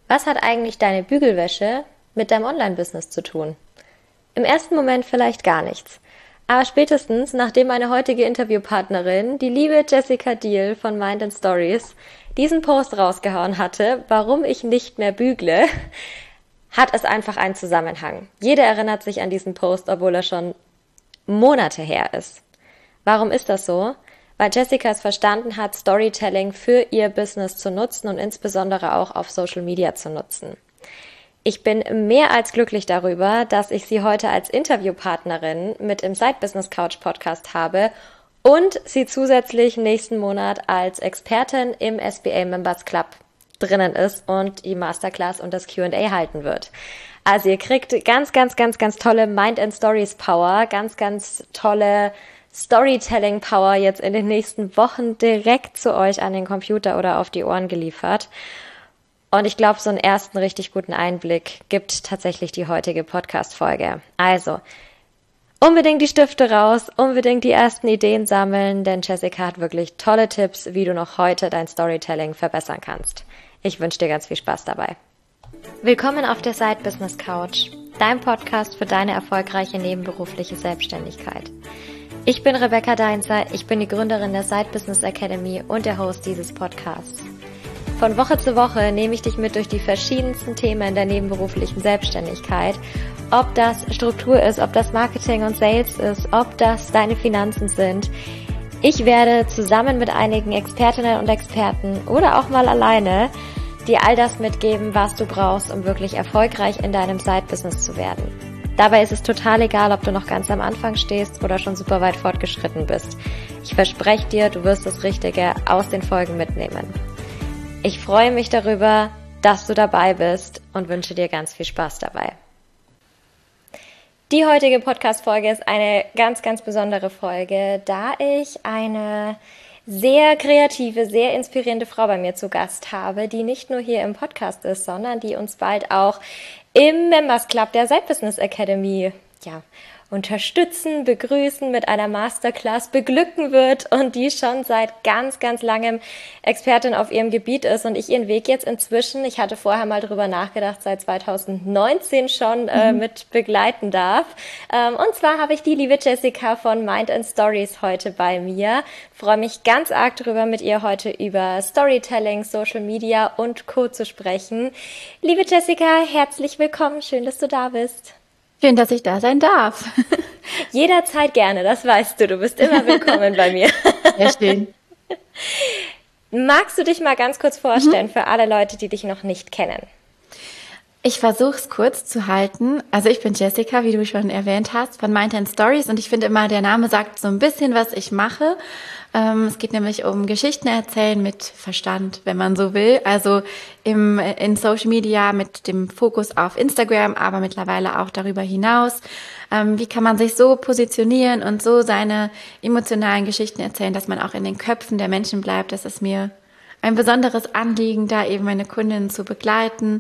Was hat eigentlich deine Bügelwäsche mit deinem Online-Business zu tun? Im ersten Moment vielleicht gar nichts. Aber spätestens, nachdem meine heutige Interviewpartnerin, die liebe Jessica Diehl von Mind & Stories, diesen Post rausgehauen hatte, warum ich nicht mehr bügle, hat es einfach einen Zusammenhang. Jeder erinnert sich an diesen Post, obwohl er schon Monate her ist. Warum ist das so? Weil Jessica es verstanden hat, Storytelling für ihr Business zu nutzen und insbesondere auch auf Social Media zu nutzen. Ich bin mehr als glücklich darüber, dass ich sie heute als Interviewpartnerin mit im Side Business Couch Podcast habe und sie zusätzlich nächsten Monat als Expertin im SBA Members Club drinnen ist und die Masterclass und das Q&A halten wird. Also ihr kriegt ganz tolle Mind & Stories Power, ganz tolle Storytelling Power jetzt in den nächsten Wochen direkt zu euch an den Computer oder auf die Ohren geliefert. Und ich glaube, so einen ersten richtig guten Einblick gibt tatsächlich die heutige Podcast-Folge. Also, unbedingt die Stifte raus, unbedingt die ersten Ideen sammeln, denn Jessica hat wirklich tolle Tipps, wie du noch heute dein Storytelling verbessern kannst. Ich wünsche dir ganz viel Spaß dabei. Willkommen auf der Side Business Couch, dein Podcast für deine erfolgreiche nebenberufliche Selbstständigkeit. Ich bin Rebecca Deinzer, ich bin die Gründerin der Side Business Academy und der Host dieses Podcasts. Von Woche zu Woche nehme ich dich mit durch die verschiedensten Themen der nebenberuflichen Selbstständigkeit. Ob das Struktur ist, ob das Marketing und Sales ist, ob das deine Finanzen sind. Ich werde zusammen mit einigen Expertinnen und Experten oder auch mal alleine dir all das mitgeben, was du brauchst, um wirklich erfolgreich in deinem Side-Business zu werden. Dabei ist es total egal, ob du noch ganz am Anfang stehst oder schon super weit fortgeschritten bist. Ich verspreche dir, du wirst das Richtige aus den Folgen mitnehmen. Ich freue mich darüber, dass du dabei bist und wünsche dir ganz viel Spaß dabei. Die heutige Podcast-Folge ist eine ganz besondere Folge, da ich eine sehr kreative, sehr inspirierende Frau bei mir zu Gast habe, die nicht nur hier im Podcast ist, sondern die uns bald auch im Members Club der Side Business Academy unterstützen, begrüßen, mit einer Masterclass beglücken wird und die schon seit ganz langem Expertin auf ihrem Gebiet ist und ich ihren Weg jetzt inzwischen, ich hatte vorher mal drüber nachgedacht, seit 2019 schon mit begleiten darf. Und zwar habe ich die liebe Jessica von Mind & Stories heute bei mir. Freue mich ganz arg drüber, mit ihr heute über Storytelling, Social Media und Co. zu sprechen. Liebe Jessica, herzlich willkommen. Schön, dass du da bist. Schön, dass ich da sein darf. Jederzeit gerne, das weißt du. Du bist immer willkommen bei mir. Sehr schön. Magst du dich mal ganz kurz vorstellen für alle Leute, die dich noch nicht kennen? Ich versuche es kurz zu halten. Also ich bin Jessica, wie du schon erwähnt hast, von Mind & Stories und ich finde immer, der Name sagt so ein bisschen, was ich mache. Es geht nämlich um Geschichten erzählen mit Verstand, wenn man so will. Also in Social Media mit dem Fokus auf Instagram, aber mittlerweile auch darüber hinaus. Wie kann man sich so positionieren und so seine emotionalen Geschichten erzählen, dass man auch in den Köpfen der Menschen bleibt. Das ist mir ein besonderes Anliegen, da eben meine Kundinnen zu begleiten.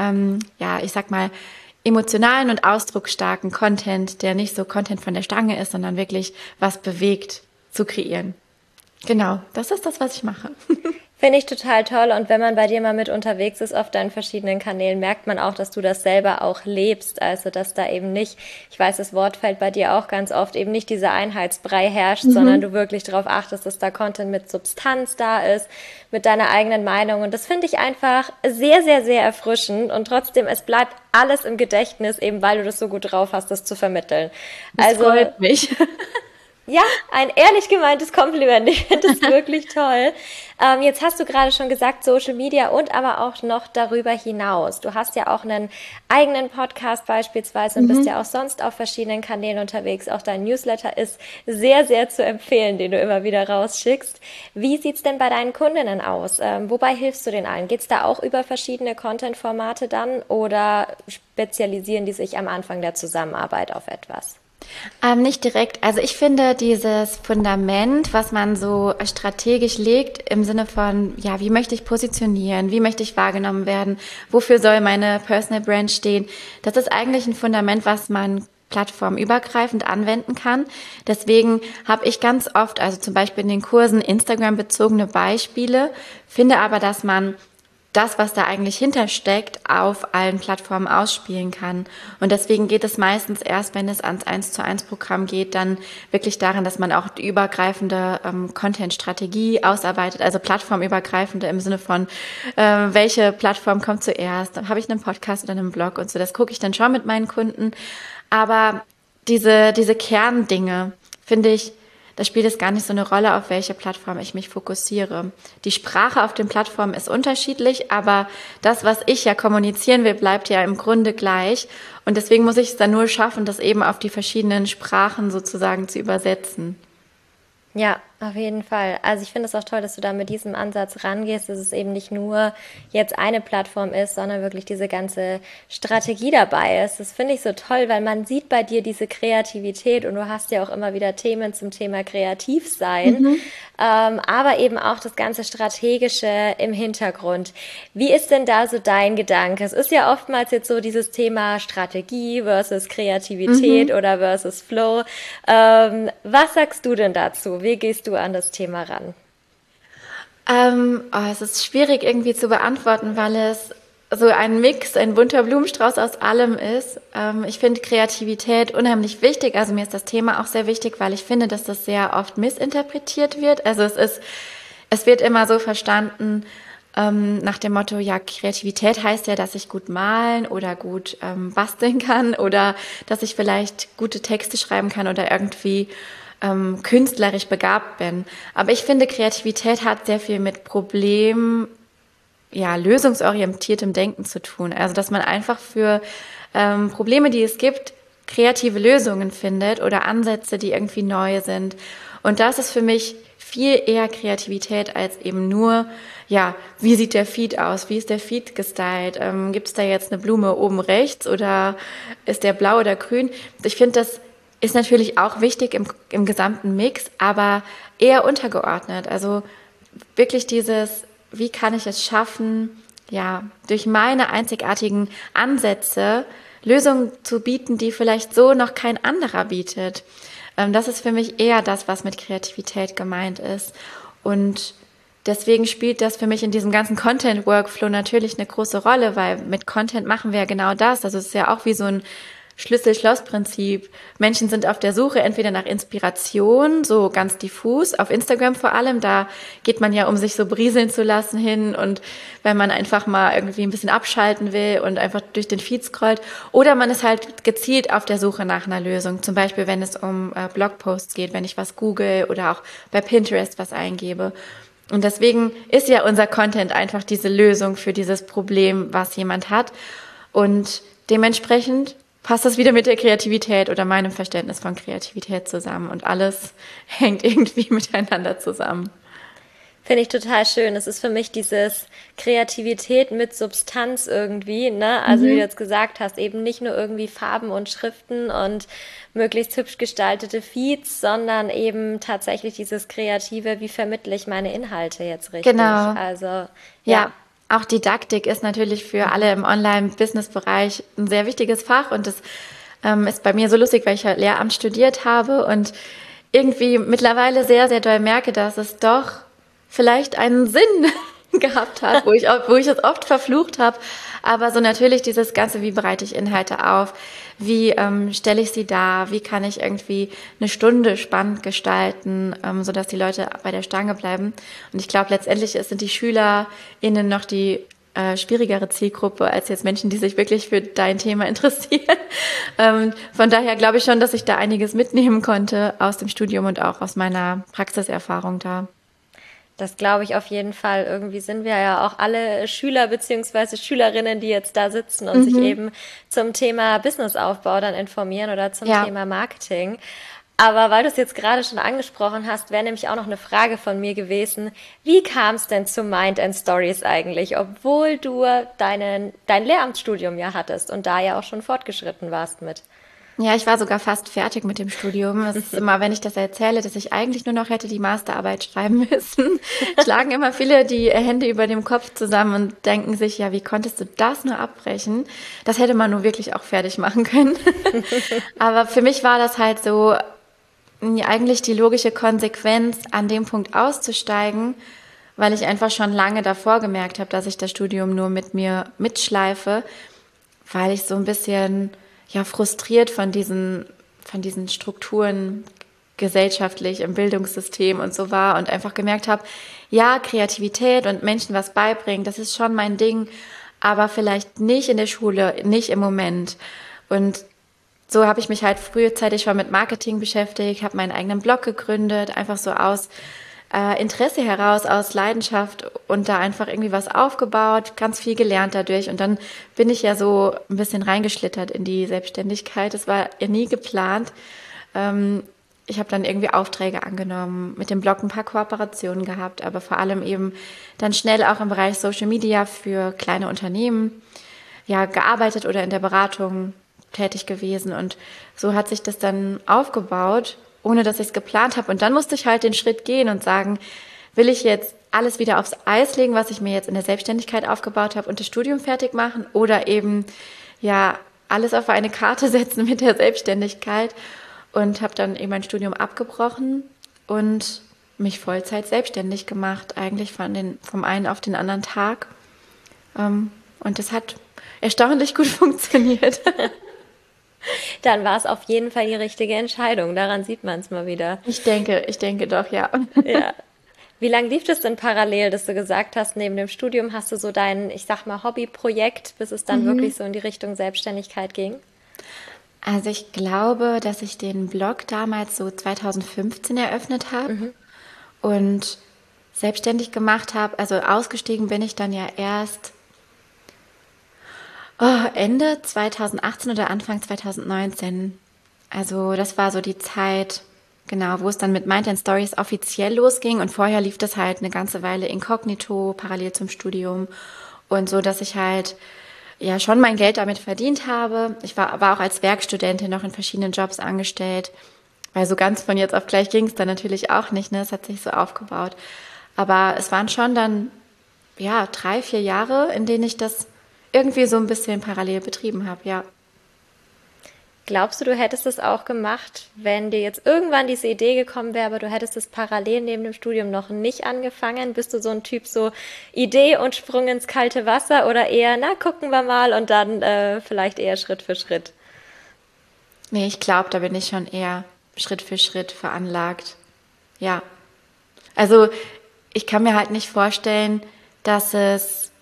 Ich sag mal, emotionalen und ausdrucksstarken Content, der nicht so Content von der Stange ist, sondern wirklich was bewegt, zu kreieren. Genau, das ist das, was ich mache. Finde ich total toll und wenn man bei dir mal mit unterwegs ist auf deinen verschiedenen Kanälen, merkt man auch, dass du das selber auch lebst, also dass da eben nicht, ich weiß, das Wort fällt bei dir auch ganz oft, eben nicht dieser Einheitsbrei herrscht, sondern du wirklich darauf achtest, dass da Content mit Substanz da ist, mit deiner eigenen Meinung und das finde ich einfach sehr erfrischend und trotzdem, es bleibt alles im Gedächtnis, eben weil du das so gut drauf hast, das zu vermitteln. Das freut mich. Ja, ein ehrlich gemeintes Kompliment. Ich finde das wirklich toll. Jetzt hast du gerade schon gesagt, Social Media und aber auch noch darüber hinaus. Du hast ja auch einen eigenen Podcast beispielsweise und bist ja auch sonst auf verschiedenen Kanälen unterwegs. Auch dein Newsletter ist sehr zu empfehlen, den du immer wieder rausschickst. Wie sieht's denn bei deinen Kundinnen aus? Wobei hilfst du denen allen? Geht's da auch über verschiedene Content-Formate dann oder spezialisieren die sich am Anfang der Zusammenarbeit auf etwas? Nicht direkt. Also ich finde dieses Fundament, was man so strategisch legt, im Sinne von, ja, wie möchte ich positionieren, wie möchte ich wahrgenommen werden, wofür soll meine Personal Brand stehen, das ist eigentlich ein Fundament, was man plattformübergreifend anwenden kann. Deswegen habe ich ganz oft, also zum Beispiel in den Kursen, Instagram-bezogene Beispiele, finde aber, dass man das, was da eigentlich hintersteckt, auf allen Plattformen ausspielen kann. Und deswegen geht es meistens erst, wenn es ans 1:1-Programm geht, dann wirklich daran, dass man auch die übergreifende Content-Strategie ausarbeitet, also plattformübergreifende im Sinne von, welche Plattform kommt zuerst, habe ich einen Podcast oder einen Blog und so. Das gucke ich dann schon mit meinen Kunden. Aber diese Kerndinge, finde ich, da spielt es gar nicht so eine Rolle, auf welche Plattform ich mich fokussiere. Die Sprache auf den Plattformen ist unterschiedlich, aber das, was ich ja kommunizieren will, bleibt ja im Grunde gleich. Und deswegen muss ich es dann nur schaffen, das eben auf die verschiedenen Sprachen sozusagen zu übersetzen. Ja, auf jeden Fall. Also ich finde es auch toll, dass du da mit diesem Ansatz rangehst, dass es eben nicht nur jetzt eine Plattform ist, sondern wirklich diese ganze Strategie dabei ist. Das finde ich so toll, weil man sieht bei dir diese Kreativität und du hast ja auch immer wieder Themen zum Thema Kreativsein, aber eben auch das ganze Strategische im Hintergrund. Wie ist denn da so dein Gedanke? Es ist ja oftmals jetzt so dieses Thema Strategie versus Kreativität oder versus Flow. Was sagst du denn dazu? Wie gehst du an das Thema ran? Es ist schwierig irgendwie zu beantworten, weil es so ein Mix, ein bunter Blumenstrauß aus allem ist. Ich finde Kreativität unheimlich wichtig. Also mir ist das Thema auch sehr wichtig, weil ich finde, dass das sehr oft missinterpretiert wird. Also es wird immer so verstanden, nach dem Motto, ja, Kreativität heißt ja, dass ich gut malen oder gut basteln kann oder dass ich vielleicht gute Texte schreiben kann oder irgendwie künstlerisch begabt bin. Aber ich finde, Kreativität hat sehr viel mit lösungsorientiertem Denken zu tun. Also, dass man einfach für Probleme, die es gibt, kreative Lösungen findet oder Ansätze, die irgendwie neu sind. Und das ist für mich viel eher Kreativität als eben nur, ja, wie sieht der Feed aus? Wie ist der Feed gestylt? Gibt es da jetzt eine Blume oben rechts oder ist der blau oder grün? Ich finde, das ist natürlich auch wichtig im gesamten Mix, aber eher untergeordnet. Also wirklich dieses, wie kann ich es schaffen, ja, durch meine einzigartigen Ansätze Lösungen zu bieten, die vielleicht so noch kein anderer bietet. Das ist für mich eher das, was mit Kreativität gemeint ist. Und deswegen spielt das für mich in diesem ganzen Content-Workflow natürlich eine große Rolle, weil mit Content machen wir ja genau das. Also es ist ja auch wie so ein Schlüssel-Schloss-Prinzip. Menschen sind auf der Suche entweder nach Inspiration, so ganz diffus, auf Instagram vor allem, da geht man ja, um sich so berieseln zu lassen hin und wenn man einfach mal irgendwie ein bisschen abschalten will und einfach durch den Feed scrollt. Oder man ist halt gezielt auf der Suche nach einer Lösung, zum Beispiel wenn es um Blogposts geht, wenn ich was google oder auch bei Pinterest was eingebe. Und deswegen ist ja unser Content einfach diese Lösung für dieses Problem, was jemand hat. Und dementsprechend passt das wieder mit der Kreativität oder meinem Verständnis von Kreativität zusammen und alles hängt irgendwie miteinander zusammen. Finde ich total schön. Es ist für mich dieses Kreativität mit Substanz irgendwie, ne? Also wie du jetzt gesagt hast, eben nicht nur irgendwie Farben und Schriften und möglichst hübsch gestaltete Feeds, sondern eben tatsächlich dieses Kreative, wie vermittle ich meine Inhalte jetzt richtig? Genau. Also Ja, auch Didaktik ist natürlich für alle im Online-Business-Bereich ein sehr wichtiges Fach und das ist bei mir so lustig, weil ich halt Lehramt studiert habe und irgendwie mittlerweile sehr, sehr doll merke, dass es doch vielleicht einen Sinn gehabt hat, wo ich es oft verflucht habe. Aber so natürlich dieses Ganze, wie bereite ich Inhalte auf, wie stelle ich sie dar, wie kann ich irgendwie eine Stunde spannend gestalten, sodass die Leute bei der Stange bleiben. Und ich glaube, letztendlich sind die SchülerInnen noch die schwierigere Zielgruppe als jetzt Menschen, die sich wirklich für dein Thema interessieren. Von daher glaube ich schon, dass ich da einiges mitnehmen konnte aus dem Studium und auch aus meiner Praxiserfahrung da. das glaube ich auf jeden Fall. Irgendwie sind wir ja auch alle Schüler beziehungsweise Schülerinnen, die jetzt da sitzen und sich eben zum Thema Businessaufbau dann informieren oder zum Ja. Thema Marketing. Aber weil du es jetzt gerade schon angesprochen hast, wäre nämlich auch noch eine Frage von mir gewesen. Wie kam es denn zu Mind and Stories eigentlich, obwohl du dein Lehramtsstudium ja hattest und da ja auch schon fortgeschritten warst mit? Ja, ich war sogar fast fertig mit dem Studium. Es ist immer, wenn ich das erzähle, dass ich eigentlich nur noch hätte die Masterarbeit schreiben müssen, schlagen immer viele die Hände über dem Kopf zusammen und denken sich, ja, wie konntest du das nur abbrechen? Das hätte man nur wirklich auch fertig machen können. Aber für mich war das halt so, eigentlich die logische Konsequenz, an dem Punkt auszusteigen, weil ich einfach schon lange davor gemerkt habe, dass ich das Studium nur mit mir mitschleife, weil ich so ein bisschen frustriert von diesen Strukturen gesellschaftlich im Bildungssystem und so war und einfach gemerkt habe, ja, Kreativität und Menschen was beibringen, das ist schon mein Ding, aber vielleicht nicht in der Schule, nicht im Moment. Und so habe ich mich halt frühzeitig schon mit Marketing beschäftigt, habe meinen eigenen Blog gegründet, einfach so aus Interesse heraus, aus Leidenschaft und da einfach irgendwie was aufgebaut, ganz viel gelernt dadurch. Und dann bin ich ja so ein bisschen reingeschlittert in die Selbstständigkeit. Das war ja nie geplant. Ich habe dann irgendwie Aufträge angenommen, mit dem Blog ein paar Kooperationen gehabt, aber vor allem eben dann schnell auch im Bereich Social Media für kleine Unternehmen gearbeitet oder in der Beratung tätig gewesen. Und so hat sich das dann aufgebaut, ohne dass ich es geplant habe. Und dann musste ich halt den Schritt gehen und sagen, will ich jetzt alles wieder aufs Eis legen, was ich mir jetzt in der Selbstständigkeit aufgebaut habe und das Studium fertig machen oder eben alles auf eine Karte setzen mit der Selbstständigkeit. Und habe dann eben mein Studium abgebrochen und mich Vollzeit selbstständig gemacht, eigentlich vom einen auf den anderen Tag. Und das hat erstaunlich gut funktioniert. Dann war es auf jeden Fall die richtige Entscheidung. Daran sieht man es mal wieder. Ich denke doch, ja. Ja. Wie lange lief das denn parallel, dass du gesagt hast, neben dem Studium hast du so dein, ich sag mal, Hobbyprojekt, bis es dann wirklich so in die Richtung Selbstständigkeit ging? Also ich glaube, dass ich den Blog damals so 2015 eröffnet habe und selbstständig gemacht habe. Also ausgestiegen bin ich dann ja erst Ende 2018 oder Anfang 2019. Also das war so die Zeit, genau, wo es dann mit Mind and Stories offiziell losging. Und vorher lief das halt eine ganze Weile inkognito, parallel zum Studium. Und so, dass ich halt schon mein Geld damit verdient habe. Ich war auch als Werkstudentin noch in verschiedenen Jobs angestellt, weil so ganz von jetzt auf gleich ging es dann natürlich auch nicht, ne? Es hat sich so aufgebaut. Aber es waren schon dann 3-4 Jahre, in denen ich das irgendwie so ein bisschen parallel betrieben habe, ja. Glaubst du hättest es auch gemacht, wenn dir jetzt irgendwann diese Idee gekommen wäre, aber du hättest es parallel neben dem Studium noch nicht angefangen? Bist du so ein Typ, so Idee und Sprung ins kalte Wasser oder eher, na, gucken wir mal und dann vielleicht eher Schritt für Schritt? Nee, ich glaube, da bin ich schon eher Schritt für Schritt veranlagt. Ja. Also ich kann mir halt nicht vorstellen, dass es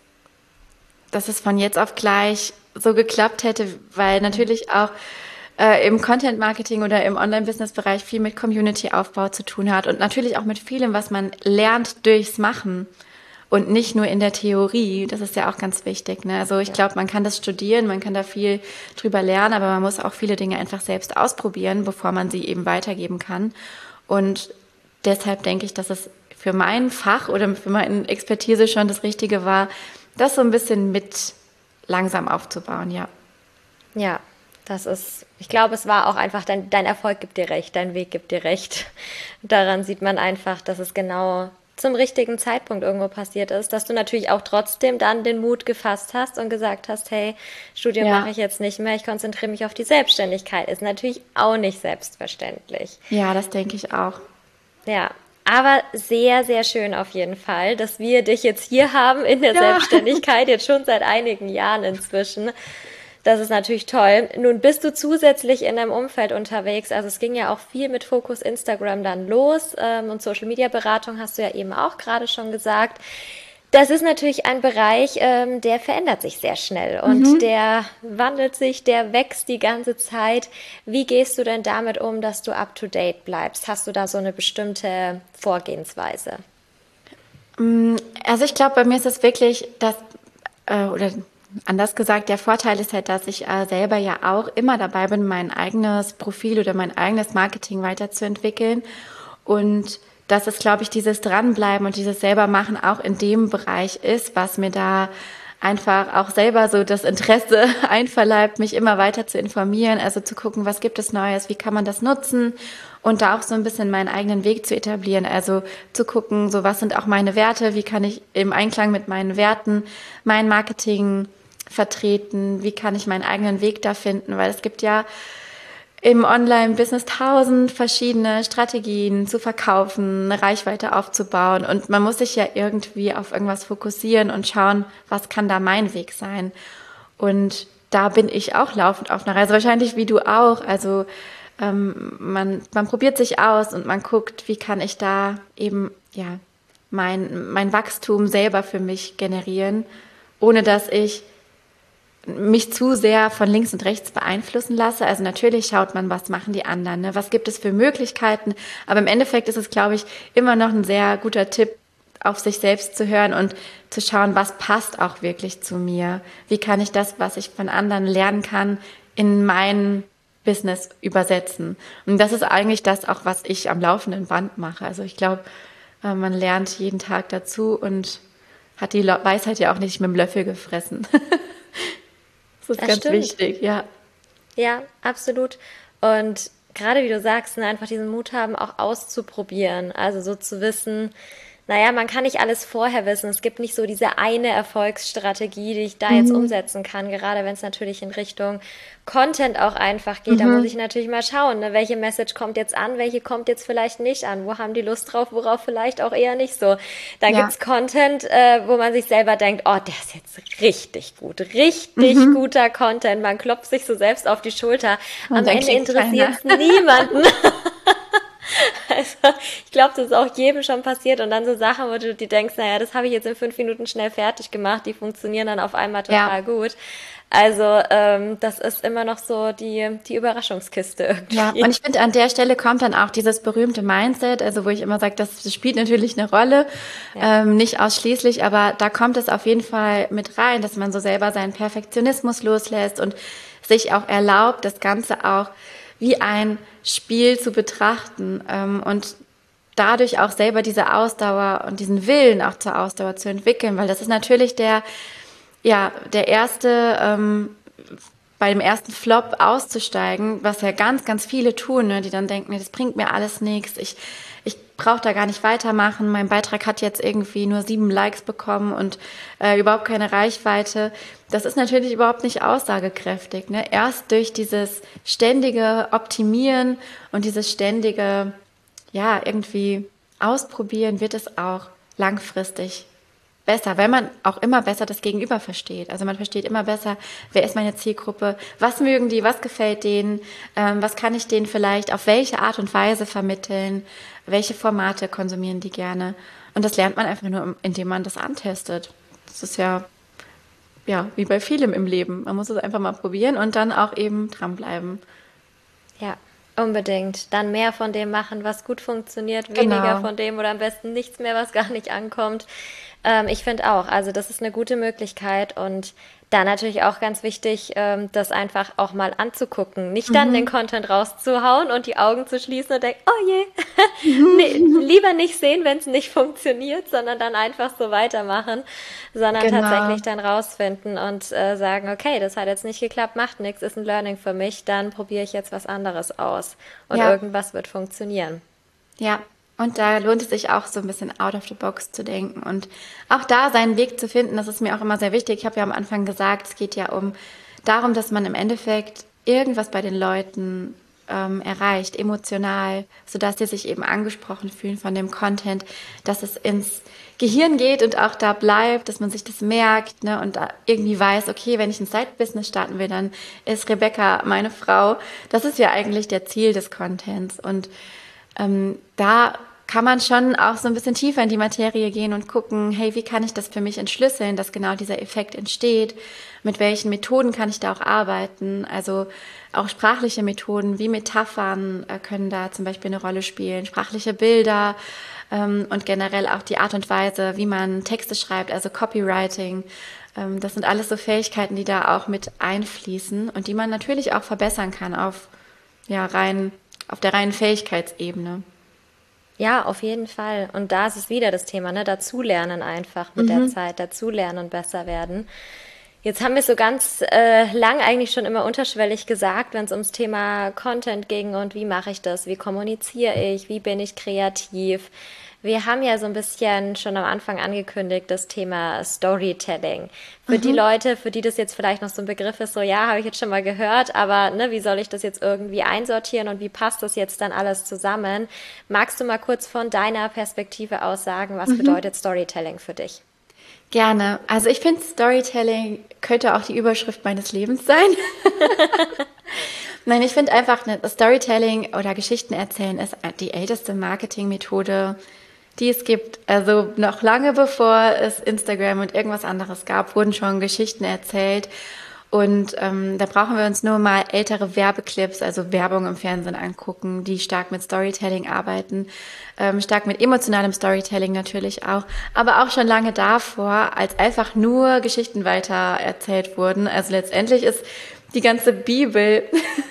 von jetzt auf gleich so geklappt hätte, weil natürlich auch im Content-Marketing oder im Online-Business-Bereich viel mit Community-Aufbau zu tun hat und natürlich auch mit vielem, was man lernt durchs Machen und nicht nur in der Theorie. Das ist ja auch ganz wichtig, ne? Also ich glaube, man kann das studieren, man kann da viel drüber lernen, aber man muss auch viele Dinge einfach selbst ausprobieren, bevor man sie eben weitergeben kann. Und deshalb denke ich, dass es für mein Fach oder für meine Expertise schon das Richtige war, das so ein bisschen mit langsam aufzubauen, ja. Ja, ich glaube, es war auch einfach, dein Erfolg gibt dir recht, dein Weg gibt dir recht. Daran sieht man einfach, dass es genau zum richtigen Zeitpunkt irgendwo passiert ist, dass du natürlich auch trotzdem dann den Mut gefasst hast und gesagt hast, hey, Studium mache ich jetzt nicht mehr, ich konzentriere mich auf die Selbstständigkeit. Ist natürlich auch nicht selbstverständlich. Ja, das denke ich auch. Ja, aber sehr, sehr schön auf jeden Fall, dass wir dich jetzt hier haben in der Selbstständigkeit, jetzt schon seit einigen Jahren inzwischen. Das ist natürlich toll. Nun bist du zusätzlich in deinem Umfeld unterwegs. Also es ging ja auch viel mit Fokus Instagram dann los und Social Media Beratung hast du ja eben auch gerade schon gesagt. Das ist natürlich ein Bereich, der verändert sich sehr schnell und der wandelt sich, der wächst die ganze Zeit. Wie gehst du denn damit um, dass du up to date bleibst? Hast du da so eine bestimmte Vorgehensweise? Also ich glaube, bei mir ist es wirklich oder anders gesagt, der Vorteil ist halt, dass ich selber ja auch immer dabei bin, mein eigenes Profil oder mein eigenes Marketing weiterzuentwickeln. Und dass es, glaube ich, dieses Dranbleiben und dieses Selbermachen auch in dem Bereich ist, was mir da einfach auch selber so das Interesse einverleibt, mich immer weiter zu informieren, also zu gucken, was gibt es Neues, wie kann man das nutzen und da auch so ein bisschen meinen eigenen Weg zu etablieren, also zu gucken, so was sind auch meine Werte, wie kann ich im Einklang mit meinen Werten mein Marketing vertreten, wie kann ich meinen eigenen Weg da finden, weil es gibt ja im Online-Business 1000 verschiedene Strategien zu verkaufen, eine Reichweite aufzubauen und man muss sich ja irgendwie auf irgendwas fokussieren und schauen, was kann da mein Weg sein. Und da bin ich auch laufend auf einer Reise, wahrscheinlich wie du auch. Also man probiert sich aus und man guckt, wie kann ich da eben ja mein Wachstum selber für mich generieren, ohne dass ich mich zu sehr von links und rechts beeinflussen lasse. Also natürlich schaut man, was machen die anderen, ne? Was gibt es für Möglichkeiten. Aber im Endeffekt ist es, glaube ich, immer noch ein sehr guter Tipp, auf sich selbst zu hören und zu schauen, was passt auch wirklich zu mir. Wie kann ich das, was ich von anderen lernen kann, in mein Business übersetzen? Und das ist eigentlich das auch, was ich am laufenden Band mache. Also ich glaube, man lernt jeden Tag dazu und hat die Weisheit ja auch nicht mit dem Löffel gefressen. Das ist ganz stimmt. wichtig, ja. Ja, absolut. Und gerade wie du sagst, ne, einfach diesen Mut haben, auch auszuprobieren. Also so zu wissen, naja, man kann nicht alles vorher wissen. Es gibt nicht so diese eine Erfolgsstrategie, die ich da jetzt umsetzen kann. Gerade wenn es natürlich in Richtung Content auch einfach geht, da muss ich natürlich mal schauen, ne, welche Message kommt jetzt an, welche kommt jetzt vielleicht nicht an, wo haben die Lust drauf, worauf vielleicht auch eher nicht so. Dann Ja. gibt's Content, wo man sich selber denkt, oh, der ist jetzt richtig gut, richtig guter Content. Man klopft sich so selbst auf die Schulter. Und Am dann Ende klickt interessiert es keiner. niemanden. Also, ich glaube, das ist auch jedem schon passiert und dann so Sachen, wo du dir denkst, naja, das habe ich jetzt in 5 Minuten schnell fertig gemacht, die funktionieren dann auf einmal total Ja. gut. Also, das ist immer noch so die Überraschungskiste Ja, irgendwie. und ich finde, an der Stelle kommt dann auch dieses berühmte Mindset, also wo ich immer sage, das spielt natürlich eine Rolle, Ja. nicht ausschließlich, aber da kommt es auf jeden Fall mit rein, dass man so selber seinen Perfektionismus loslässt und sich auch erlaubt, das Ganze auch wie ein Spiel zu betrachten, und dadurch auch selber diese Ausdauer und diesen Willen auch zur Ausdauer zu entwickeln, weil das ist natürlich der erste, bei dem ersten Flop auszusteigen, was ja ganz, ganz viele tun, ne, die dann denken, nee, das bringt mir alles nichts, ich brauche da gar nicht weitermachen, mein Beitrag hat jetzt irgendwie nur 7 Likes bekommen und überhaupt keine Reichweite. Das ist natürlich überhaupt nicht aussagekräftig, ne? Erst durch dieses ständige Optimieren und dieses ständige, ja, irgendwie ausprobieren wird es auch langfristig besser, weil man auch immer besser das Gegenüber versteht. Also man versteht immer besser, wer ist meine Zielgruppe, was mögen die, was gefällt denen, was kann ich denen vielleicht auf welche Art und Weise vermitteln, welche Formate konsumieren die gerne. Und das lernt man einfach nur, indem man das antestet. Das ist ja, wie bei vielem im Leben. Man muss es einfach mal probieren und dann auch eben dranbleiben. Ja, unbedingt. Dann mehr von dem machen, was gut funktioniert, weniger Genau. von dem oder am besten nichts mehr, was gar nicht ankommt. Ich finde auch, also das ist eine gute Möglichkeit und da natürlich auch ganz wichtig, das einfach auch mal anzugucken. Nicht dann den Content rauszuhauen und die Augen zu schließen und denken, oh je, nee, lieber nicht sehen, wenn es nicht funktioniert, sondern dann einfach so weitermachen, sondern Genau. tatsächlich dann rausfinden und sagen, okay, das hat jetzt nicht geklappt, macht nichts, ist ein Learning für mich, dann probiere ich jetzt was anderes aus und Ja. irgendwas wird funktionieren. Ja, und da lohnt es sich auch so ein bisschen out of the box zu denken und auch da seinen Weg zu finden, das ist mir auch immer sehr wichtig. Ich habe ja am Anfang gesagt, es geht ja darum, dass man im Endeffekt irgendwas bei den Leuten erreicht, emotional, sodass sie sich eben angesprochen fühlen von dem Content, dass es ins Gehirn geht und auch da bleibt, dass man sich das merkt, ne, und da irgendwie weiß, okay, wenn ich ein Side-Business starten will, dann ist Rebecca meine Frau. Das ist ja eigentlich der Ziel des Contents und da kann man schon auch so ein bisschen tiefer in die Materie gehen und gucken, hey, wie kann ich das für mich entschlüsseln, dass genau dieser Effekt entsteht? Mit welchen Methoden kann ich da auch arbeiten? Also auch sprachliche Methoden wie Metaphern können da zum Beispiel eine Rolle spielen, sprachliche Bilder und generell auch die Art und Weise, wie man Texte schreibt, also Copywriting. Das sind alles so Fähigkeiten, die da auch mit einfließen und die man natürlich auch verbessern kann auf der reinen Fähigkeitsebene. Ja, auf jeden Fall. Und da ist es wieder das Thema, ne? Dazulernen einfach mit der Zeit, dazulernen und besser werden. Jetzt haben wir es so ganz lang eigentlich schon immer unterschwellig gesagt, wenn es ums Thema Content ging und wie mache ich das, wie kommuniziere ich, wie bin ich kreativ. Wir haben ja so ein bisschen schon am Anfang angekündigt, das Thema Storytelling. Für die Leute, für die das jetzt vielleicht noch so ein Begriff ist, so ja, habe ich jetzt schon mal gehört, aber ne, wie soll ich das jetzt irgendwie einsortieren und wie passt das jetzt dann alles zusammen? Magst du mal kurz von deiner Perspektive aus sagen, was bedeutet Storytelling für dich? Gerne. Also ich finde, Storytelling könnte auch die Überschrift meines Lebens sein. Nein, ich finde einfach, Storytelling oder Geschichten erzählen ist die älteste Marketingmethode, die es gibt. Also noch lange bevor es Instagram und irgendwas anderes gab, wurden schon Geschichten erzählt. Und da brauchen wir uns nur mal ältere Werbeclips, also Werbung im Fernsehen angucken, die stark mit Storytelling arbeiten, stark mit emotionalem Storytelling natürlich auch, aber auch schon lange davor, als einfach nur Geschichten weiter erzählt wurden. Also letztendlich ist die ganze Bibel,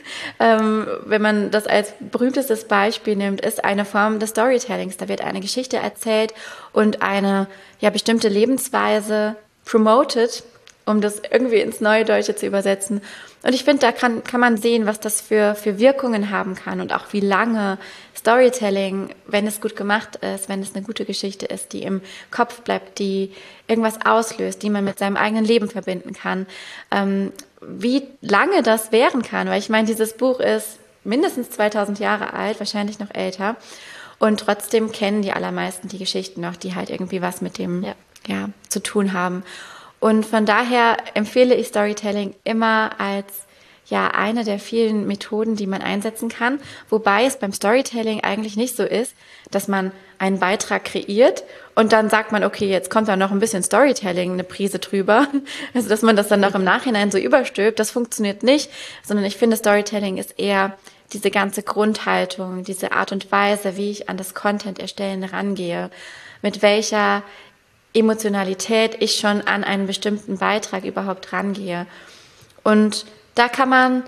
wenn man das als berühmtestes Beispiel nimmt, ist eine Form des Storytellings. Da wird eine Geschichte erzählt und eine bestimmte Lebensweise promoted, um das irgendwie ins Neudeutsche zu übersetzen. Und ich finde, da kann man sehen, was das für Wirkungen haben kann und auch wie lange Storytelling, wenn es gut gemacht ist, wenn es eine gute Geschichte ist, die im Kopf bleibt, die irgendwas auslöst, die man mit seinem eigenen Leben verbinden kann, wie lange das währen kann. Weil ich meine, dieses Buch ist mindestens 2000 Jahre alt, wahrscheinlich noch älter. Und trotzdem kennen die allermeisten die Geschichten noch, die halt irgendwie was mit dem zu tun haben. Und von daher empfehle ich Storytelling immer als eine der vielen Methoden, die man einsetzen kann. Wobei es beim Storytelling eigentlich nicht so ist, dass man einen Beitrag kreiert und dann sagt man, okay, jetzt kommt da noch ein bisschen Storytelling, eine Prise drüber. Also, dass man das dann noch im Nachhinein so überstülpt, das funktioniert nicht. Sondern ich finde, Storytelling ist eher diese ganze Grundhaltung, diese Art und Weise, wie ich an das Content-Erstellen rangehe, mit welcher Emotionalität ich schon an einen bestimmten Beitrag überhaupt rangehe. Und da kann man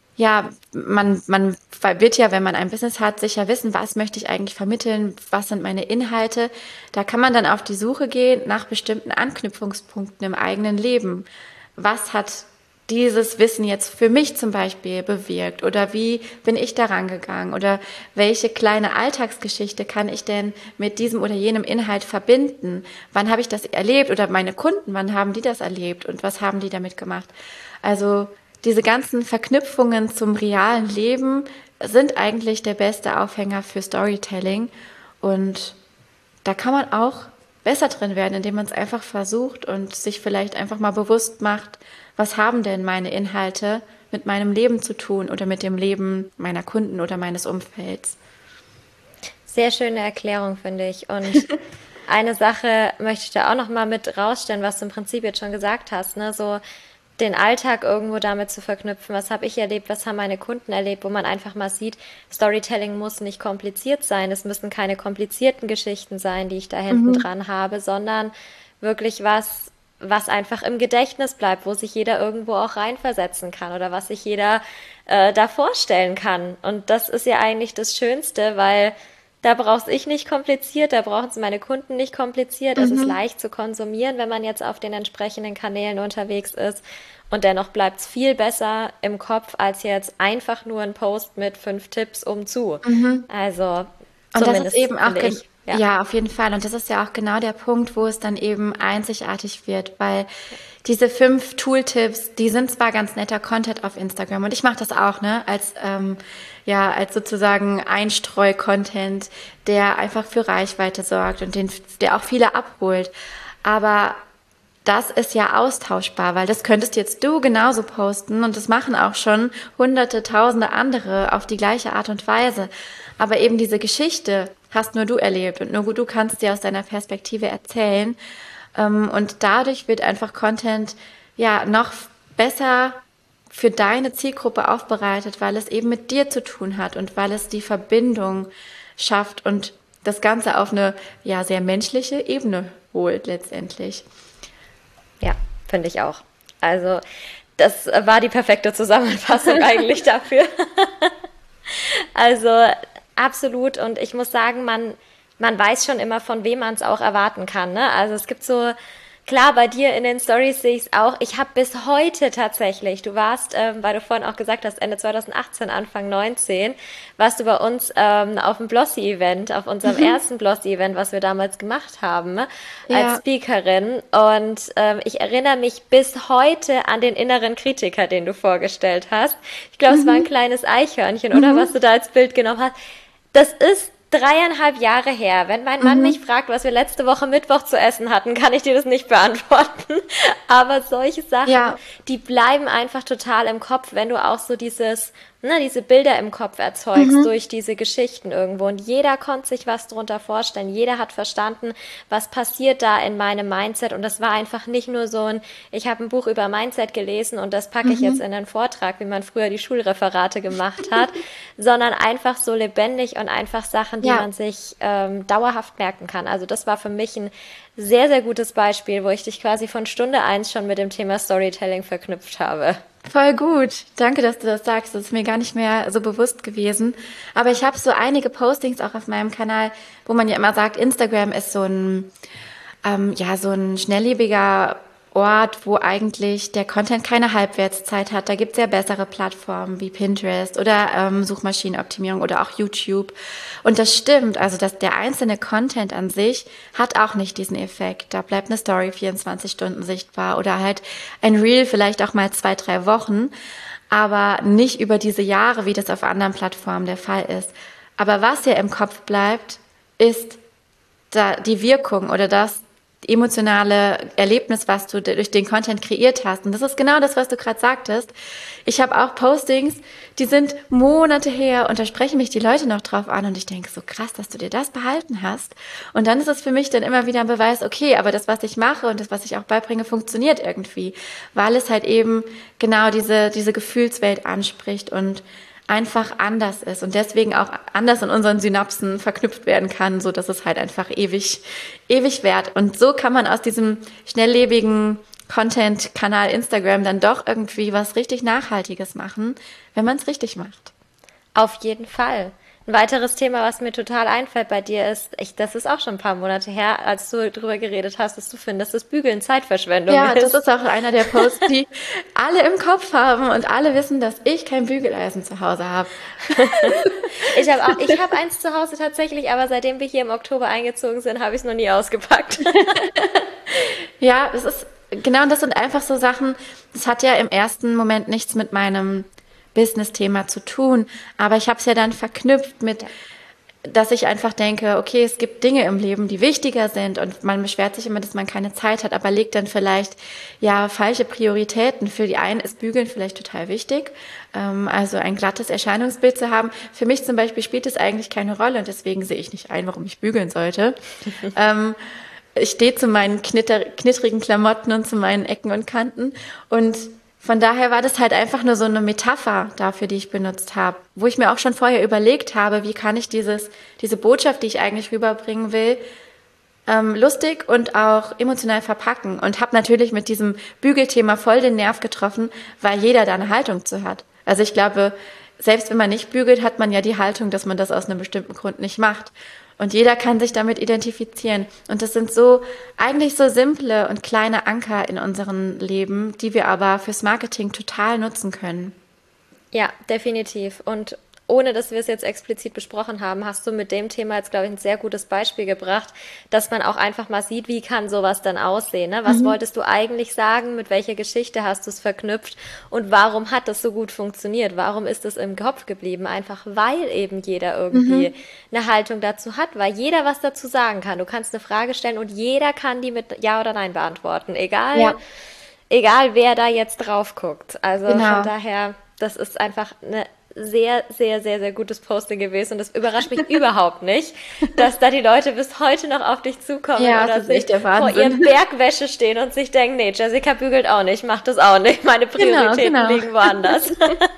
wird ja, wenn man ein Business hat, sicher wissen, was möchte ich eigentlich vermitteln, was sind meine Inhalte. Da kann man dann auf die Suche gehen nach bestimmten Anknüpfungspunkten im eigenen Leben. Was hat dieses Wissen jetzt für mich zum Beispiel bewirkt oder wie bin ich daran gegangen oder welche kleine Alltagsgeschichte kann ich denn mit diesem oder jenem Inhalt verbinden? Wann habe ich das erlebt oder meine Kunden, wann haben die das erlebt und was haben die damit gemacht? Also diese ganzen Verknüpfungen zum realen Leben sind eigentlich der beste Aufhänger für Storytelling und da kann man auch besser drin werden, indem man es einfach versucht und sich vielleicht einfach mal bewusst macht, was haben denn meine Inhalte mit meinem Leben zu tun oder mit dem Leben meiner Kunden oder meines Umfelds. Sehr schöne Erklärung, finde ich. Und eine Sache möchte ich da auch noch mal mit rausstellen, was du im Prinzip jetzt schon gesagt hast, ne? So den Alltag irgendwo damit zu verknüpfen. Was habe ich erlebt? Was haben meine Kunden erlebt? Wo man einfach mal sieht, Storytelling muss nicht kompliziert sein. Es müssen keine komplizierten Geschichten sein, die ich da hinten dran habe, sondern wirklich was einfach im Gedächtnis bleibt, wo sich jeder irgendwo auch reinversetzen kann oder was sich jeder da vorstellen kann. Und das ist ja eigentlich das Schönste, weil da brauche ich nicht kompliziert, da brauchen es meine Kunden nicht kompliziert. Es ist leicht zu konsumieren, wenn man jetzt auf den entsprechenden Kanälen unterwegs ist. Und dennoch bleibt es viel besser im Kopf, als jetzt einfach nur ein Post mit 5 Tipps zu. Also Und das ist zumindest eben auch, finde ich. ja, auf jeden Fall. Und das ist ja auch genau der Punkt, wo es dann eben einzigartig wird, weil diese 5 Tooltips, die sind zwar ganz netter Content auf Instagram und ich mache das auch, ne, als sozusagen Einstreu-Content, der einfach für Reichweite sorgt und der auch viele abholt. Aber das ist ja austauschbar, weil das könntest jetzt du genauso posten und das machen auch schon hunderte, tausende andere auf die gleiche Art und Weise. Aber eben diese Geschichte hast nur du erlebt und nur du kannst dir aus deiner Perspektive erzählen. Und dadurch wird einfach Content noch besser für deine Zielgruppe aufbereitet, weil es eben mit dir zu tun hat und weil es die Verbindung schafft und das Ganze auf eine sehr menschliche Ebene holt letztendlich. Ja, finde ich auch. Also das war die perfekte Zusammenfassung eigentlich dafür. Also absolut. Und ich muss sagen, man weiß schon immer, von wem man es auch erwarten kann. Ne? Also es gibt so Klar, bei dir in den Stories sehe ich es auch. Ich habe bis heute tatsächlich, du warst, weil du vorhin auch gesagt hast, Ende 2018, Anfang 19, warst du bei uns auf dem Blossy-Event, auf unserem ersten Blossy-Event, was wir damals gemacht haben, ne, als Ja. Speakerin. Und ich erinnere mich bis heute an den inneren Kritiker, den du vorgestellt hast. Ich glaube, es war ein Mhm. kleines Eichhörnchen, oder was Mhm. du da als Bild genommen hast. Das ist 3,5 Jahre her. Wenn mein Mann mich Mhm. fragt, was wir letzte Woche Mittwoch zu essen hatten, kann ich dir das nicht beantworten. Aber solche Sachen, Ja. die bleiben einfach total im Kopf, wenn du auch so diese Bilder im Kopf erzeugst Mhm. durch diese Geschichten irgendwo. Und jeder konnte sich was drunter vorstellen. Jeder hat verstanden, was passiert da in meinem Mindset. Und das war einfach nicht nur so ich habe ein Buch über Mindset gelesen und das packe ich jetzt Mhm. in einen Vortrag, wie man früher die Schulreferate gemacht hat, sondern einfach so lebendig und einfach Sachen, die Ja. man sich dauerhaft merken kann. Also das war für mich ein sehr, sehr gutes Beispiel, wo ich dich quasi von Stunde eins schon mit dem Thema Storytelling verknüpft habe. Voll gut. Danke, dass du das sagst. Das ist mir gar nicht mehr so bewusst gewesen. Aber ich habe so einige Postings auch auf meinem Kanal, wo man ja immer sagt, Instagram ist ja, so ein schnelllebiger Ort, wo eigentlich der Content keine Halbwertszeit hat. Da gibt's ja bessere Plattformen wie Pinterest oder Suchmaschinenoptimierung oder auch YouTube. Und das stimmt, also dass der einzelne Content an sich hat auch nicht diesen Effekt. Da bleibt eine Story 24 Stunden sichtbar oder halt ein Reel vielleicht auch mal 2, 3 Wochen, aber nicht über diese Jahre, wie das auf anderen Plattformen der Fall ist. Aber was ja im Kopf bleibt, ist da die Wirkung oder das emotionale Erlebnis, was du durch den Content kreiert hast. Und das ist genau das, was du gerade sagtest. Ich habe auch Postings, die sind Monate her und da sprechen mich die Leute noch drauf an und ich denke so krass, dass du dir das behalten hast. Und dann ist es für mich dann immer wieder ein Beweis, okay, aber das, was ich mache und das, was ich auch beibringe, funktioniert irgendwie, weil es halt eben genau diese Gefühlswelt anspricht und einfach anders ist und deswegen auch anders in unseren Synapsen verknüpft werden kann, so dass es halt einfach ewig währt. Und so kann man aus diesem schnelllebigen Content-Kanal Instagram dann doch irgendwie was richtig Nachhaltiges machen, wenn man es richtig macht. Auf jeden Fall. Ein weiteres Thema, was mir total einfällt bei dir ist, das ist auch schon ein paar Monate her, als du darüber geredet hast, dass du findest, dass Bügeln Zeitverschwendung Ja, das ist. ist auch einer der Posts, die alle im Kopf haben und alle wissen, dass ich kein Bügeleisen zu Hause habe. Ich habe eins zu Hause tatsächlich, aber seitdem wir hier im Oktober eingezogen sind, habe ich es noch nie ausgepackt. Ja, das ist genau, und das sind einfach so Sachen, das hat ja im ersten Moment nichts mit meinem Business-Thema zu tun, aber ich habe es ja dann verknüpft mit, dass ich einfach denke, okay, es gibt Dinge im Leben, die wichtiger sind und man beschwert sich immer, dass man keine Zeit hat, aber legt dann vielleicht ja falsche Prioritäten. Für die einen ist Bügeln vielleicht total wichtig, also ein glattes Erscheinungsbild zu haben. Für mich zum Beispiel spielt es eigentlich keine Rolle und deswegen sehe ich nicht ein, warum ich bügeln sollte. Ich stehe zu meinen knittrigen Klamotten und zu meinen Ecken und Kanten und von daher war das halt einfach nur so eine Metapher dafür, die ich benutzt habe, wo ich mir auch schon vorher überlegt habe, wie kann ich diese Botschaft, die ich eigentlich rüberbringen will, lustig und auch emotional verpacken und habe natürlich mit diesem Bügelthema voll den Nerv getroffen, weil jeder da eine Haltung zu hat. Also ich glaube, selbst wenn man nicht bügelt, hat man ja die Haltung, dass man das aus einem bestimmten Grund nicht macht. Und jeder kann sich damit identifizieren. Und das sind eigentlich so simple und kleine Anker in unserem Leben, die wir aber fürs Marketing total nutzen können. Ja, definitiv. Und ohne dass wir es jetzt explizit besprochen haben, hast du mit dem Thema jetzt, glaube ich, ein sehr gutes Beispiel gebracht, dass man auch einfach mal sieht, wie kann sowas dann aussehen, ne? Was Mhm. wolltest du eigentlich sagen? Mit welcher Geschichte hast du es verknüpft? Und warum hat das so gut funktioniert? Warum ist es im Kopf geblieben? Einfach weil eben jeder irgendwie Mhm. eine Haltung dazu hat, weil jeder was dazu sagen kann. Du kannst eine Frage stellen und jeder kann die mit Ja oder Nein beantworten. Ja, Egal wer da jetzt drauf guckt. Also von genau. daher, das ist einfach eine sehr, sehr, sehr, sehr gutes Posting gewesen und das überrascht mich überhaupt nicht, dass da die Leute bis heute noch auf dich zukommen Ja, es oder ist sich echt der vor ihrem Wahnsinn. Berg Wäsche stehen und sich denken, nee, Jessica bügelt auch nicht, macht das auch nicht, meine Genau, Prioritäten genau. liegen woanders.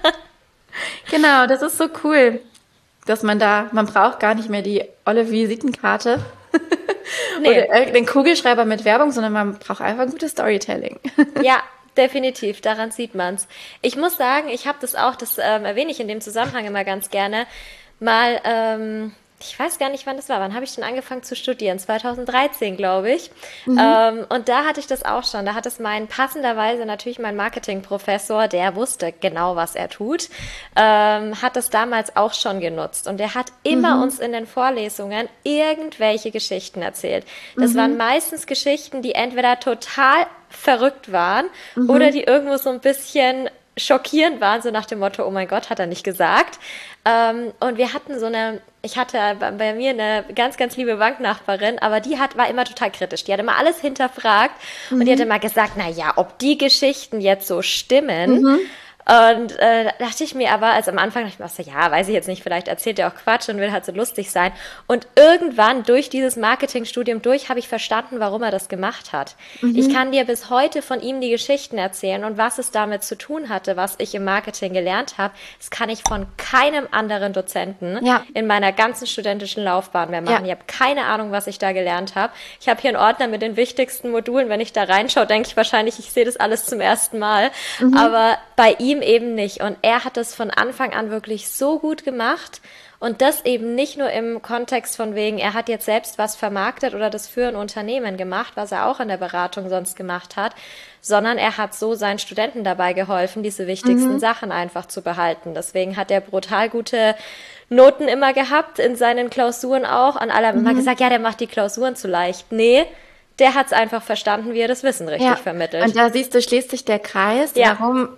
Genau, das ist so cool, dass man braucht gar nicht mehr die olle Visitenkarte Nee, oder irgendeinen Kugelschreiber mit Werbung, sondern man braucht einfach ein gutes Storytelling. ja, definitiv, daran sieht man's. Ich muss sagen, ich habe das auch, das erwähne ich in dem Zusammenhang immer ganz gerne, mal ich weiß gar nicht, wann das war. Wann habe ich denn angefangen zu studieren? 2013, glaube ich. Und da hatte ich das auch schon. Da hat es passenderweise natürlich mein Marketingprofessor, der wusste genau, was er tut, hat das damals auch schon genutzt. Und der hat immer uns in den Vorlesungen irgendwelche Geschichten erzählt. Das waren meistens Geschichten, die entweder total verrückt waren oder die irgendwo so ein bisschen schockierend waren, so nach dem Motto, oh mein Gott, hat er nicht gesagt. Und wir hatten ich hatte bei mir eine ganz, ganz liebe Banknachbarin, aber war immer total kritisch. Die hat immer alles hinterfragt und die hat immer gesagt, na ja, ob die Geschichten jetzt so stimmen. Und dachte ich mir aber, als am Anfang dachte ich mir so, ja, weiß ich jetzt nicht, vielleicht erzählt er auch Quatsch und will halt so lustig sein. Und irgendwann durch dieses Marketingstudium habe ich verstanden, warum er das gemacht hat. Ich kann dir bis heute von ihm die Geschichten erzählen und was es damit zu tun hatte, was ich im Marketing gelernt habe. Das kann ich von keinem anderen Dozenten in meiner ganzen studentischen Laufbahn mehr machen. Ich habe keine Ahnung, was ich da gelernt habe. Ich habe hier einen Ordner mit den wichtigsten Modulen. Wenn ich da reinschaue, denke ich wahrscheinlich, ich sehe das alles zum ersten Mal. Aber bei ihm eben nicht. Und er hat es von Anfang an wirklich so gut gemacht. Und das eben nicht nur im Kontext von wegen, er hat jetzt selbst was vermarktet oder das für ein Unternehmen gemacht, was er auch in der Beratung sonst gemacht hat, sondern er hat so seinen Studenten dabei geholfen, diese wichtigsten Sachen einfach zu behalten. Deswegen hat er brutal gute Noten immer gehabt, in seinen Klausuren auch. An alle haben immer gesagt, ja, der macht die Klausuren zu leicht. Nee, der hat es einfach verstanden, wie er das Wissen richtig vermittelt. Und da siehst du, schließt sich der Kreis, warum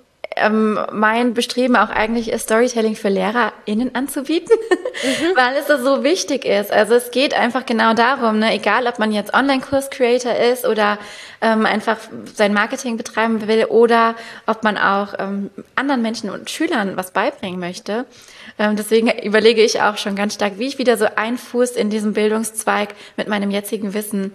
mein Bestreben auch eigentlich ist, Storytelling für LehrerInnen anzubieten, weil es so wichtig ist. Also es geht einfach genau darum, ne, egal ob man jetzt Online-Kurs-Creator ist oder einfach sein Marketing betreiben will oder ob man auch anderen Menschen und Schülern was beibringen möchte. Deswegen überlege ich auch schon ganz stark, wie ich wieder so einen Fuß in diesem Bildungszweig mit meinem jetzigen Wissen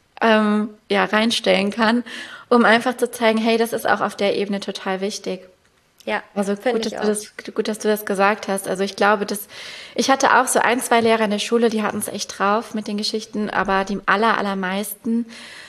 reinstellen kann, um einfach zu zeigen, hey, das ist auch auf der Ebene total wichtig. Ja, also gut, dass du das gesagt hast. Also ich glaube, ich hatte auch so 1, 2 Lehrer in der Schule, die hatten es echt drauf mit den Geschichten, aber die allermeisten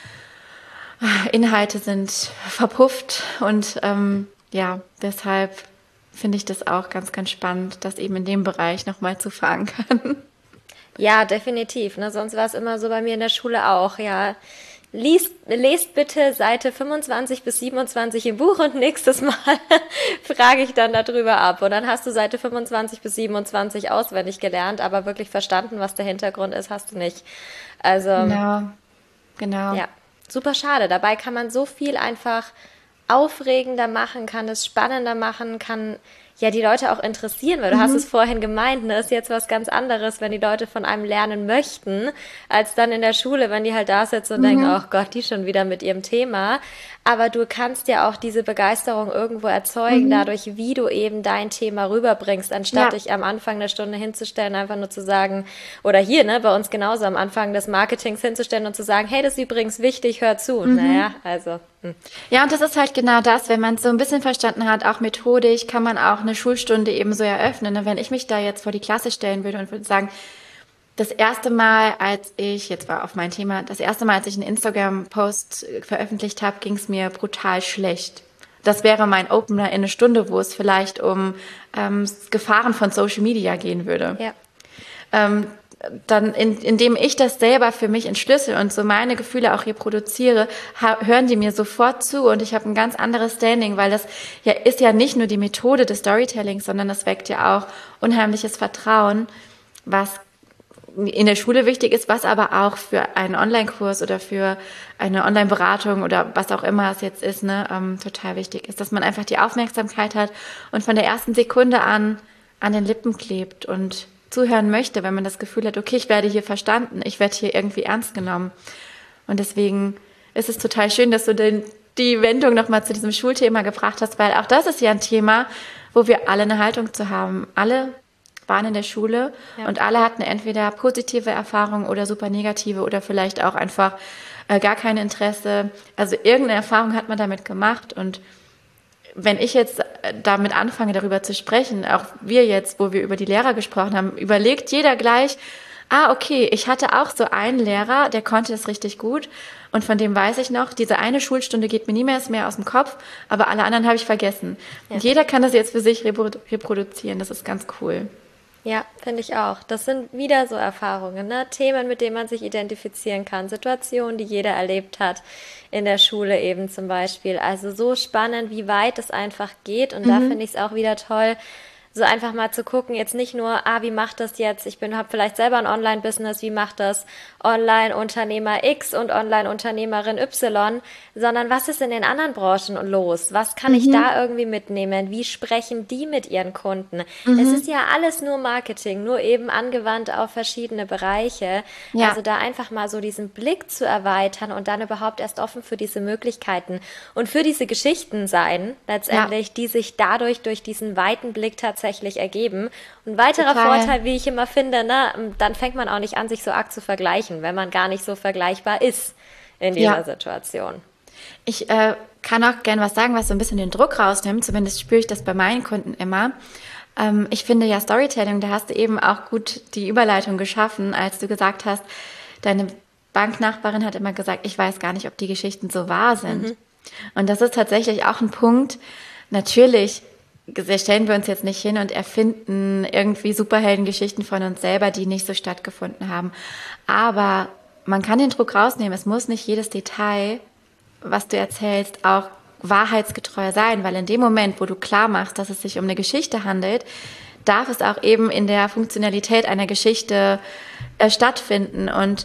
Inhalte sind verpufft und deshalb finde ich das auch ganz, ganz spannend, das eben in dem Bereich nochmal zu verankern. Ja, definitiv. Ne? Sonst war es immer so bei mir in der Schule auch, ja. Lest bitte Seite 25 bis 27 im Buch und nächstes Mal frage ich dann darüber ab. Und dann hast du Seite 25 bis 27 auswendig gelernt, aber wirklich verstanden, was der Hintergrund ist, hast du nicht. Also, Genau. ja, super schade. Dabei kann man so viel einfach aufregender machen, kann es spannender machen, kann ja die Leute auch interessieren, weil du hast es vorhin gemeint, ne, ist jetzt was ganz anderes, wenn die Leute von einem lernen möchten, als dann in der Schule, wenn die halt da sitzen und denken, oh Gott, die schon wieder mit ihrem Thema. Aber du kannst ja auch diese Begeisterung irgendwo erzeugen, dadurch, wie du eben dein Thema rüberbringst, anstatt dich am Anfang der Stunde hinzustellen, einfach nur zu sagen, oder hier, ne, bei uns genauso am Anfang des Marketings hinzustellen und zu sagen, hey, das ist übrigens wichtig, hör zu. Naja, also. Ja, und das ist halt genau das, wenn man es so ein bisschen verstanden hat, auch methodisch, kann man auch eine Schulstunde eben so eröffnen. Und wenn ich mich da jetzt vor die Klasse stellen würde und würde sagen, das erste Mal, als ich einen Instagram-Post veröffentlicht habe, ging es mir brutal schlecht. Das wäre mein Opener in eine Stunde, wo es vielleicht um Gefahren von Social Media gehen würde. Ja. Dann, indem ich das selber für mich entschlüssel und so meine Gefühle auch reproduziere, hören die mir sofort zu und ich habe ein ganz anderes Standing, weil das ist ja nicht nur die Methode des Storytellings, sondern das weckt ja auch unheimliches Vertrauen, was in der Schule wichtig ist, was aber auch für einen Online-Kurs oder für eine Online-Beratung oder was auch immer es jetzt ist, total wichtig ist, dass man einfach die Aufmerksamkeit hat und von der ersten Sekunde an den Lippen klebt und zuhören möchte, wenn man das Gefühl hat, okay, ich werde hier verstanden, ich werde hier irgendwie ernst genommen. Und deswegen ist es total schön, dass du die Wendung nochmal zu diesem Schulthema gebracht hast, weil auch das ist ja ein Thema, wo wir alle eine Haltung zu haben. Alle waren in der Schule und alle hatten entweder positive Erfahrungen oder super negative oder vielleicht auch einfach gar kein Interesse. Also irgendeine Erfahrung hat man damit gemacht und wenn ich jetzt damit anfange, darüber zu sprechen, auch wir jetzt, wo wir über die Lehrer gesprochen haben, überlegt jeder gleich, okay, ich hatte auch so einen Lehrer, der konnte es richtig gut und von dem weiß ich noch, diese eine Schulstunde geht mir nie mehr aus dem Kopf, aber alle anderen habe ich vergessen. Ja. Und jeder kann das jetzt für sich reproduzieren, das ist ganz cool. Ja, finde ich auch. Das sind wieder so Erfahrungen, ne? Themen, mit denen man sich identifizieren kann, Situationen, die jeder erlebt hat, in der Schule eben zum Beispiel. Also so spannend, wie weit es einfach geht. Und da Mhm. finde ich es auch wieder toll, so einfach mal zu gucken, jetzt nicht nur, wie macht das jetzt? Habe vielleicht selber ein Online-Business, wie macht das Online-Unternehmer X und Online-Unternehmerin Y, sondern was ist in den anderen Branchen los? Was kann ich Mhm. da irgendwie mitnehmen? Wie sprechen die mit ihren Kunden? Es ist Mhm. ja alles nur Marketing, nur eben angewandt auf verschiedene Bereiche. Ja, Also da einfach mal so diesen Blick zu erweitern und dann überhaupt erst offen für diese Möglichkeiten und für diese Geschichten sein, ja, letztendlich, die sich dadurch durch diesen weiten Blick tatsächlich ergeben. Und weiterer total. Vorteil, wie ich immer finde, ne, dann fängt man auch nicht an, sich so arg zu vergleichen, wenn man gar nicht so vergleichbar ist in dieser Ja. Situation. Ich kann auch gern was sagen, was so ein bisschen den Druck rausnimmt. Zumindest spüre ich das bei meinen Kunden immer. Ich finde ja Storytelling, da hast du eben auch gut die Überleitung geschaffen, als du gesagt hast, deine Banknachbarin hat immer gesagt, ich weiß gar nicht, ob die Geschichten so wahr sind. Und das ist tatsächlich auch ein Punkt. Natürlich stellen wir uns jetzt nicht hin und erfinden irgendwie Superheldengeschichten von uns selber, die nicht so stattgefunden haben. Aber man kann den Druck rausnehmen. Es muss nicht jedes Detail, was du erzählst, auch wahrheitsgetreu sein, weil in dem Moment, wo du klar machst, dass es sich um eine Geschichte handelt, darf es auch eben in der Funktionalität einer Geschichte stattfinden und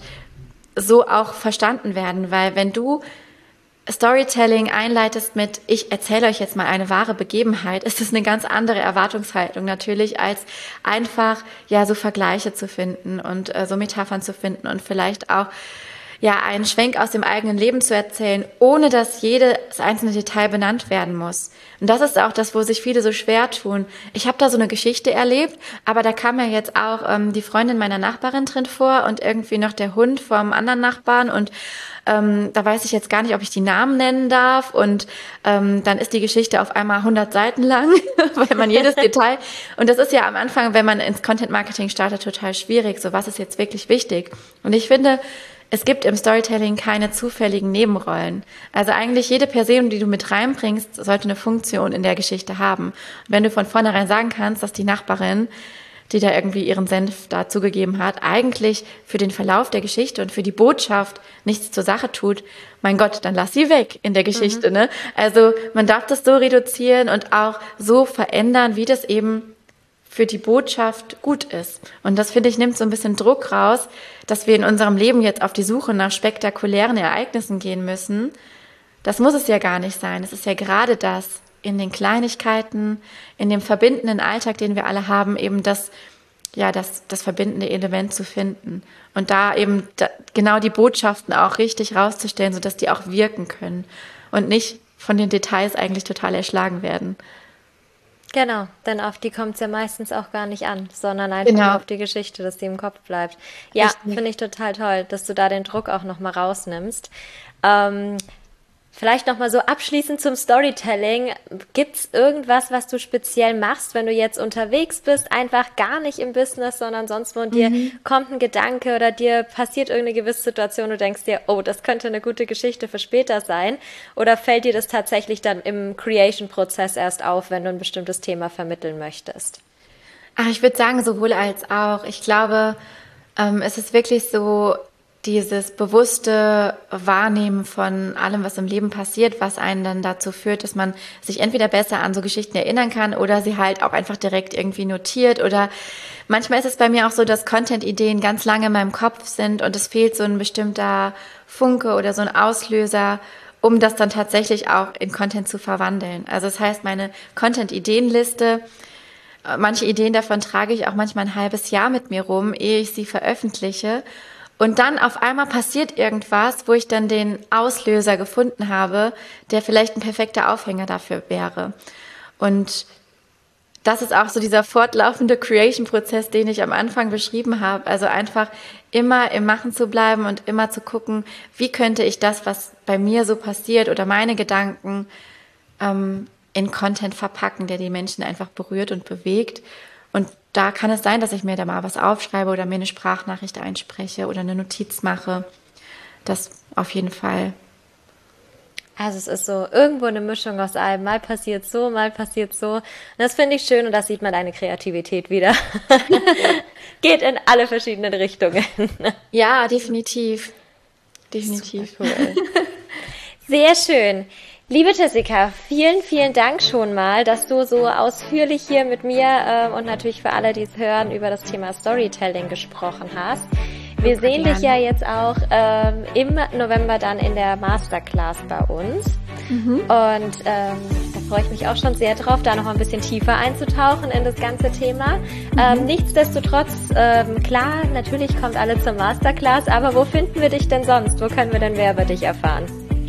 so auch verstanden werden, weil wenn du Storytelling einleitest mit, ich erzähle euch jetzt mal eine wahre Begebenheit, ist es eine ganz andere Erwartungshaltung natürlich, als einfach ja so Vergleiche zu finden und so Metaphern zu finden und vielleicht auch ja einen Schwenk aus dem eigenen Leben zu erzählen, ohne dass jedes einzelne Detail benannt werden muss. Und das ist auch das, wo sich viele so schwer tun. Ich habe da so eine Geschichte erlebt, aber da kam ja jetzt auch die Freundin meiner Nachbarin drin vor und irgendwie noch der Hund vom anderen Nachbarn und da weiß ich jetzt gar nicht, ob ich die Namen nennen darf und dann ist die Geschichte auf einmal 100 Seiten lang, weil man jedes Detail und das ist ja am Anfang, wenn man ins Content Marketing startet, total schwierig. So, was ist jetzt wirklich wichtig? Und ich finde, es gibt im Storytelling keine zufälligen Nebenrollen. Also eigentlich jede Person, die du mit reinbringst, sollte eine Funktion in der Geschichte haben. Und wenn du von vornherein sagen kannst, dass die Nachbarin, die da irgendwie ihren Senf dazugegeben hat, eigentlich für den Verlauf der Geschichte und für die Botschaft nichts zur Sache tut, mein Gott, dann lass sie weg in der Geschichte, ne? Also man darf das so reduzieren und auch so verändern, wie das eben für die Botschaft gut ist. Und das, finde ich, nimmt so ein bisschen Druck raus, dass wir in unserem Leben jetzt auf die Suche nach spektakulären Ereignissen gehen müssen. Das muss es ja gar nicht sein. Es ist ja gerade das, in den Kleinigkeiten, in dem verbindenden Alltag, den wir alle haben, eben das verbindende Element zu finden. Und da eben genau die Botschaften auch richtig rauszustellen, sodass die auch wirken können und nicht von den Details eigentlich total erschlagen werden. Genau, denn auf die kommt es ja meistens auch gar nicht an, sondern einfach nur Genau, auf die Geschichte, dass die im Kopf bleibt. Ja, richtig. finde ich total toll, dass du da den Druck auch nochmal rausnimmst. Ähm, Vielleicht nochmal so abschließend zum Storytelling. Gibt's irgendwas, was du speziell machst, wenn du jetzt unterwegs bist, einfach gar nicht im Business, sondern sonst wo und dir Mhm. kommt ein Gedanke oder dir passiert irgendeine gewisse Situation, du denkst dir, oh, das könnte eine gute Geschichte für später sein? Oder fällt dir das tatsächlich dann im Creation-Prozess erst auf, wenn du ein bestimmtes Thema vermitteln möchtest? Ach, ich würde sagen, sowohl als auch. Ich glaube, es ist wirklich so dieses bewusste Wahrnehmen von allem, was im Leben passiert, was einen dann dazu führt, dass man sich entweder besser an so Geschichten erinnern kann oder sie halt auch einfach direkt irgendwie notiert. Oder manchmal ist es bei mir auch so, dass Content-Ideen ganz lange in meinem Kopf sind und es fehlt so ein bestimmter Funke oder so ein Auslöser, um das dann tatsächlich auch in Content zu verwandeln. Also das heißt, meine Content-Ideenliste, manche Ideen davon trage ich auch manchmal ein halbes Jahr mit mir rum, ehe ich sie veröffentliche. Und dann auf einmal passiert irgendwas, wo ich dann den Auslöser gefunden habe, der vielleicht ein perfekter Aufhänger dafür wäre. Und das ist auch so dieser fortlaufende Creation-Prozess, den ich am Anfang beschrieben habe. Also einfach immer im Machen zu bleiben und immer zu gucken, wie könnte ich das, was bei mir so passiert oder meine Gedanken in Content verpacken, der die Menschen einfach berührt und bewegt. Und da kann es sein, dass ich mir da mal was aufschreibe oder mir eine Sprachnachricht einspreche oder eine Notiz mache. Das auf jeden Fall. Also es ist so irgendwo eine Mischung aus allem. Mal passiert so, mal passiert so. Und das finde ich schön und das sieht man deine Kreativität wieder. Geht in alle verschiedenen Richtungen. Ja, definitiv. Definitiv. Super cool. Sehr schön. Liebe Jessica, vielen, vielen Dank schon mal, dass du so ausführlich hier mit mir und natürlich für alle, die es hören, über das Thema Storytelling gesprochen hast. Wir sehen dich ja jetzt auch im November dann in der Masterclass bei uns. Und da freue ich mich auch schon sehr drauf, da noch ein bisschen tiefer einzutauchen in das ganze Thema. Nichtsdestotrotz, klar, natürlich kommt alle zur Masterclass, aber wo finden wir dich denn sonst? Wo können wir denn mehr über dich erfahren?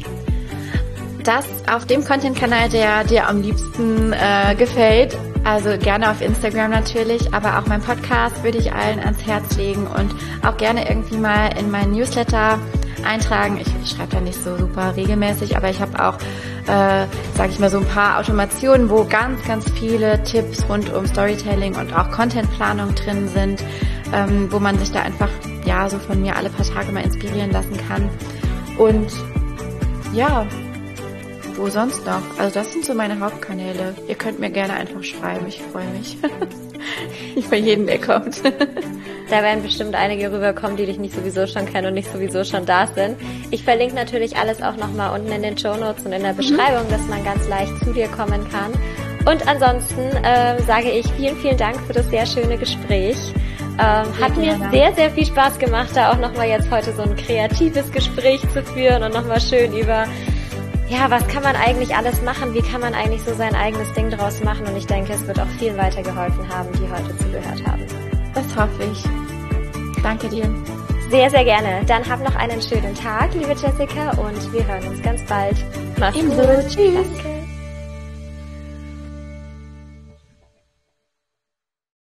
Das auf dem Content-Kanal, der dir am liebsten gefällt. Also gerne auf Instagram natürlich, aber auch mein Podcast würde ich allen ans Herz legen und auch gerne irgendwie mal in meinen Newsletter eintragen. Ich schreibe da nicht so super regelmäßig, aber ich habe auch, sage ich mal, so ein paar Automationen, wo ganz, ganz viele Tipps rund um Storytelling und auch Contentplanung drin sind, wo man sich da einfach, ja, so von mir alle paar Tage mal inspirieren lassen kann. Und ja, wo sonst noch? Also das sind so meine Hauptkanäle. Ihr könnt mir gerne einfach schreiben, ich freue mich. Nicht bei jedem, der kommt. Da werden bestimmt einige rüberkommen, die dich nicht sowieso schon kennen und nicht sowieso schon da sind. Ich verlinke natürlich alles auch nochmal unten in den Shownotes und in der Beschreibung, dass man ganz leicht zu dir kommen kann. Und ansonsten sage ich vielen, vielen Dank für das sehr schöne Gespräch. Hat mir sehr, sehr viel Spaß gemacht, da auch nochmal jetzt heute so ein kreatives Gespräch zu führen und nochmal schön über, ja, was kann man eigentlich alles machen? Wie kann man eigentlich so sein eigenes Ding draus machen? Und ich denke, es wird auch vielen weitergeholfen haben, die heute zugehört haben. Das hoffe ich. Danke dir. Sehr, sehr gerne. Dann hab noch einen schönen Tag, liebe Jessica, und wir hören uns ganz bald. Mach's gut. Tschüss. Danke.